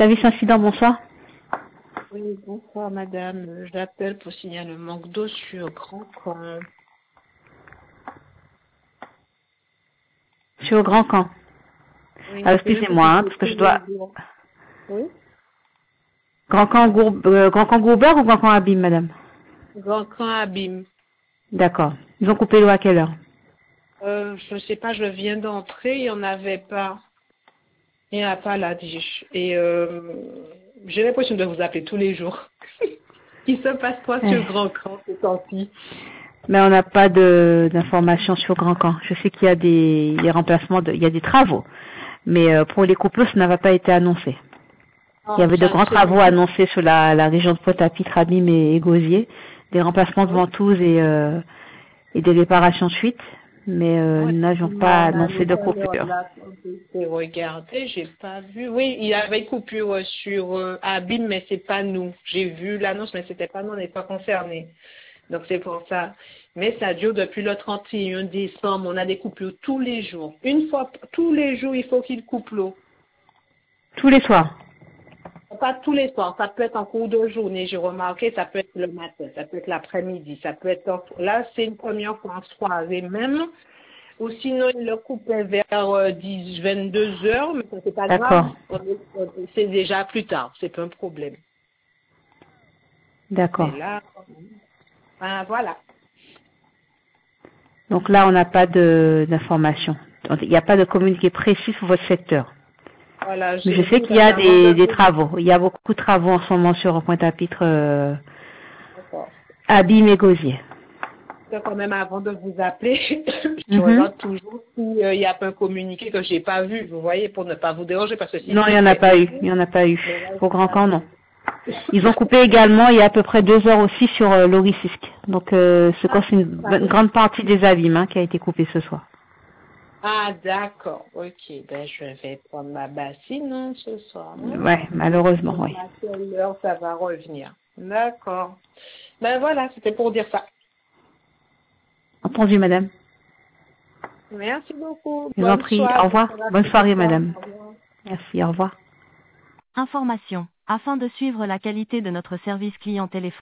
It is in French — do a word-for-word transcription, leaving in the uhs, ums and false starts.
Service incident, bonsoir. Oui, bonsoir madame. J'appelle pour signaler le manque d'eau sur Grand Camp. Je suis au Grand Camp. Oui, Alors, c'est le excusez-moi, hein, parce que je dois... Oui, Grand Camp, Gour... euh, Grand Camp Goubert ou Grand Camp Abîme, madame? Grand Camp Abîme. D'accord. Ils ont coupé l'eau à quelle heure? Euh, je ne sais pas, je viens d'entrer, il n'y en avait pas. Il n'y en a pas là, dis-je. Et euh, j'ai l'impression de vous appeler tous les jours. Il se passe quoi Eh. sur Grand Camp ces temps-ci? Mais on n'a pas de d'informations sur Grand Camp. Je sais qu'il y a des, des remplacements, de... il y a des travaux. Mais euh, pour les coupures, ça n'avait pas été annoncé. Il y Oh, avait de ça ne grands se travaux dit. annoncés sur la, la région de Pointe-à-Pitre, Abîme et, et Gosier. Des remplacements de Oui. ventouses et, euh, et des réparations de fuite. Mais euh, Moi, nous n'avions pas effectivement, là, annoncé de tout à l'heure, coupure. là, quand j'ai regardé, j'ai pas vu. Oui, il y avait coupure euh, sur euh, Abîme, mais c'est pas nous. J'ai vu l'annonce, mais c'était pas nous, on n'est pas concernés. Donc c'est pour ça. Mais ça dure depuis le trente et un décembre. On a des coupures tous les jours. Une fois, tous les jours, il faut qu'il coupe l'eau. Tous les soirs. Pas tous les soirs, ça peut être en cours de journée, j'ai remarqué, ça peut être le matin, ça peut être l'après-midi, ça peut être en... Là, c'est une première fois en soirée même. Ou sinon, il le coupait vers euh, dix, vingt-deux heures, mais ça c'est pas grave. D'accord. On est- on- C'est déjà plus tard, c'est pas un problème. Mais D'accord. là, ben, voilà. Donc là, on n'a pas de d'informations. Il n'y a pas de communiqué précis sur votre secteur. Voilà, Mais je j'ai sais vu qu'il y a avant de des, des vous... travaux. Il y a beaucoup de travaux en ce moment sur Pointe-à-Pitre, euh, D'accord. Abîme et Gosier. C'est quand même avant de vous appeler, je Mhm. regarde toujours s'il n'y a pas un communiqué que j'ai pas vu, vous voyez, pour ne pas vous déranger, parce que si Non, il n'y en a c'était pas eu. urgent, Il n'y en a pas eu. mais là, Au j'ai Grand pas Camp, non. vu. Ils ont coupé également il y a à peu près deux heures aussi sur euh, l'Orisisque. Donc euh, c'est quoi, Ah, c'est une, ça une va. grande partie des abîmes hein, qui a été coupée ce soir. Ah, d'accord, ok, ben je vais prendre ma bassine hein, ce soir. Hein. Ouais, malheureusement, oui. À quelle heure ça va revenir? D'accord. Ben voilà, c'était pour dire ça. Entendu, madame. Merci beaucoup. Je vous en Bonne prie. Au soirée. revoir. Bonne soirée, madame. Au revoir. Merci, au revoir. Information. Afin de suivre la qualité de notre service client téléphonique,